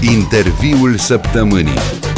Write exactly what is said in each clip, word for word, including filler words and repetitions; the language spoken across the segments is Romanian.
Interviul săptămânii.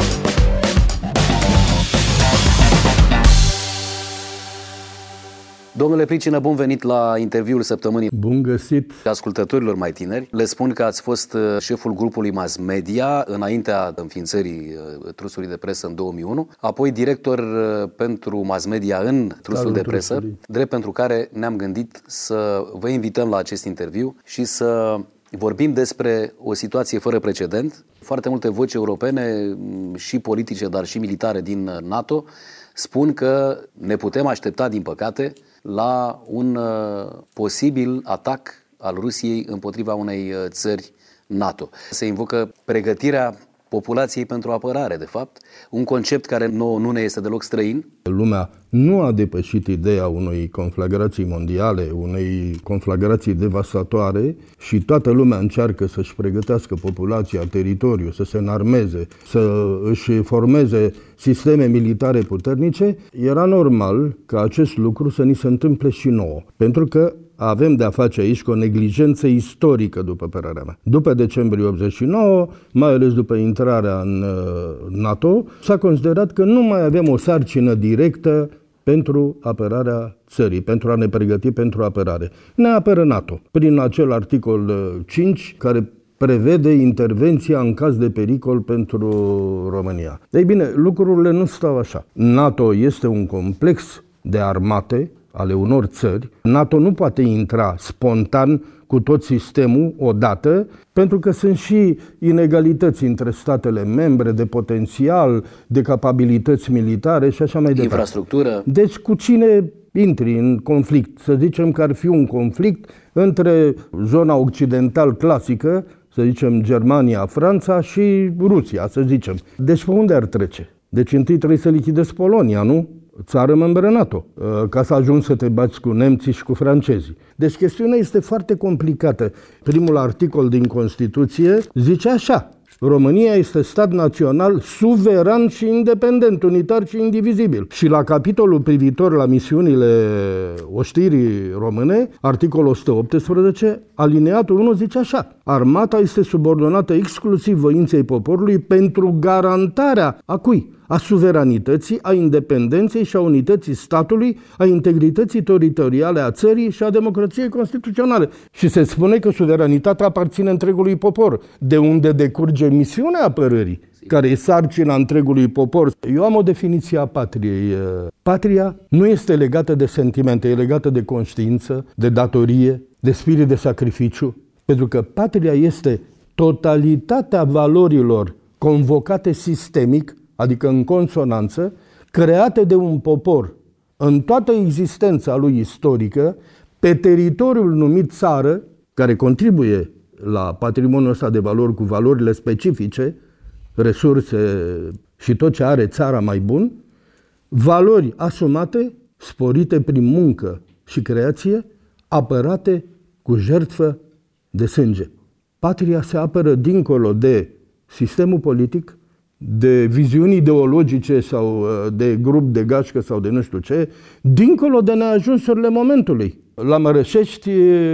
Domnule Pricină, bun venit la interviul săptămânii. Bun găsit. Ascultătorilor mai tineri, le spun că ați fost șeful grupului mass media înaintea înființării trustului de presă în două mii unu, apoi director pentru mass media în trustul de presă, drept pentru care ne-am gândit să vă invităm la acest interviu și să vorbim despre o situație fără precedent. Foarte multe voci europene și politice, dar și militare din NATO spun că ne putem aștepta, din păcate, la un uh, posibil atac al Rusiei împotriva unei uh, țări NATO. Se invocă pregătirea populației pentru apărare, de fapt, un concept care nouă nu ne este deloc străin. Lumea nu a depășit ideea unei conflagrații mondiale, unei conflagrații devastatoare și toată lumea încearcă să-și pregătească populația, teritoriul, să se înarmeze, să își formeze sisteme militare puternice. Era normal ca acest lucru să ni se întâmple și nouă, pentru că avem de-a face aici cu o neglijență istorică, după părerea mea. După decembrie optzeci și nouă, mai ales după intrarea în NATO, s-a considerat că nu mai avem o sarcină directă pentru apărarea țării, pentru a ne pregăti pentru apărare. Ne apără NATO, prin acel articol cinci, care prevede intervenția în caz de pericol pentru România. Ei bine, lucrurile nu stau așa. NATO este un complex de armate ale unor țări. NATO nu poate intra spontan cu tot sistemul odată, pentru că sunt și inegalități între statele membre de potențial, de capabilități militare și așa mai departe. Infrastructură. Deci cu cine intri în conflict? Să zicem că ar fi un conflict între zona occidental clasică, să zicem Germania, Franța și Rusia, să zicem. Deci pe unde ar trece? Deci întâi trebuie să lichidezi Polonia, nu? Țară membră NATO, ca să ajungi să te bați cu nemții și cu francezii. Deci chestiunea este foarte complicată. Primul articol din Constituție zice așa: România este stat național suveran și independent, unitar și indivizibil. Și la capitolul privitor la misiunile oștirii române, articolul o sută optsprezece, alineatul unu zice așa: armata este subordonată exclusiv voinței poporului pentru garantarea a cui? A suveranității, a independenței și a unității statului, a integrității teritoriale a țării și a democrației constituționale. Și se spune că suveranitatea aparține întregului popor, de unde decurge misiunea apărării, care e sarcina întregului popor. Eu am o definiție a patriei. Patria nu este legată de sentimente, e legată de conștiință, de datorie, de spirit de sacrificiu, pentru că patria este totalitatea valorilor convocate sistemic, adică în consonanță, create de un popor în toată existența lui istorică, pe teritoriul numit țară, care contribuie la patrimoniul ăsta de valori cu valorile specifice, resurse și tot ce are țara mai bun, valori asumate, sporite prin muncă și creație, apărate cu jertfă de sânge. Patria se apără dincolo de sistemul politic, de viziuni ideologice sau de grup de gașcă sau de nu știu ce, dincolo de neajunsurile momentului. La Mărășești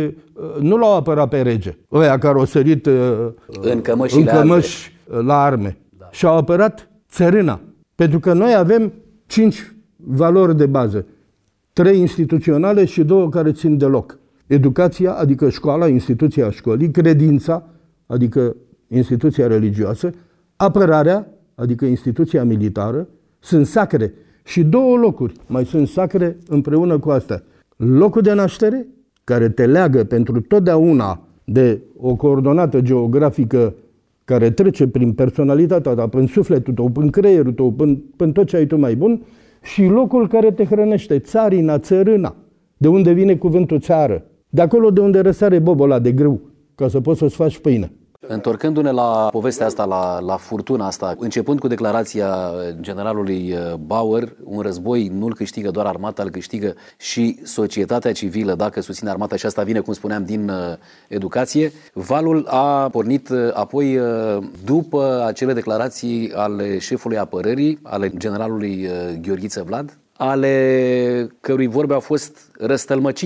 nu l-au apărat pe rege, ăia care au sărit în cămăși, în cămăși la arme. Da. Și-au apărat țărâna. Pentru că noi avem cinci valori de bază. Trei instituționale și două care țin de loc. Educația, adică școala, instituția școlii, credința, adică instituția religioasă, apărarea, adică instituția militară, sunt sacre. Și două locuri mai sunt sacre împreună cu astea. Locul de naștere, care te leagă pentru totdeauna de o coordonată geografică care trece prin personalitatea ta, prin sufletul tău, prin creierul tău, prin, prin tot ce ai tu mai bun, și locul care te hrănește, țarina, țărâna, de unde vine cuvântul țară, de acolo de unde răsare bobola de grâu, ca să poți să-ți faci pâine. Întorcându-ne la povestea asta, la, la furtuna asta, începând cu declarația generalului Bauer, un război nu-l câștigă doar armata, îl câștigă și societatea civilă dacă susține armata, și asta vine, cum spuneam, din uh, educație. Valul a pornit uh, apoi uh, după acele declarații ale șefului apărării, ale generalului uh, Gheorghiță Vlad, ale cărui vorbe au fost răstălmăcite.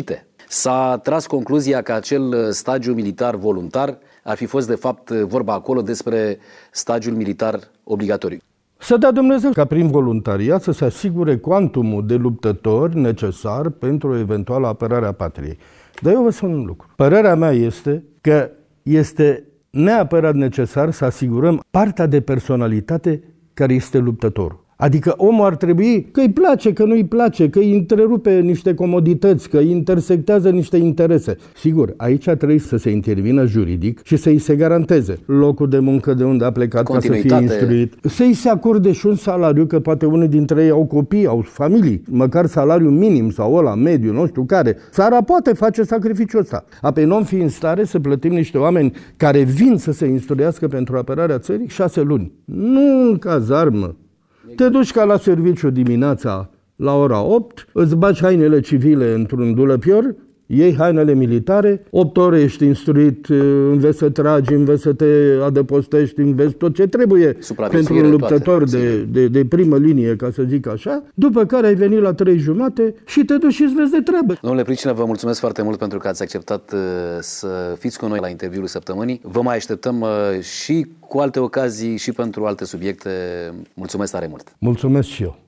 S-a tras concluzia că acel stagiu militar voluntar ar fi fost de fapt vorba acolo despre stagiul militar obligatoriu. Să dea Dumnezeu ca prin voluntariat să se asigure cuantumul de luptători necesar pentru o eventuală apărare a patriei. Dar eu vă spun un lucru. Părerea mea este că este neapărat necesar să asigurăm partea de personalitate care este luptătorul. Adică omul ar trebui, că îi place, că nu îi place, că îi întrerupe niște comodități, că îi intersectează niște interese. Sigur, aici trebuie să se intervină juridic și să îi se garanteze locul de muncă de unde a plecat ca să fie instruit. Să-i se acorde și un salariu, că poate unii dintre ei au copii, au familii, măcar salariu minim sau ăla mediu, nu știu care. Țara poate face sacrificiul ăsta. Apoi nu am fi în stare să plătim niște oameni care vin să se instruiască pentru apărarea țării șase luni. Nu în cazarmă. Te duci ca la serviciu dimineața la ora opt, îți bagi hainele civile într-un dulăpior, iei hainele militare, opt ore ești instruit, înveți să tragi, înveți să te adăpostești, înveți tot ce trebuie pentru un luptător de, de, de primă linie, ca să zic așa, după care ai venit la trei jumate și te duci și îți vezi de treabă. Domnule Pricină, vă mulțumesc foarte mult pentru că ați acceptat să fiți cu noi la interviul săptămânii. Vă mai așteptăm și cu alte ocazii și pentru alte subiecte. Mulțumesc tare mult! Mulțumesc și eu!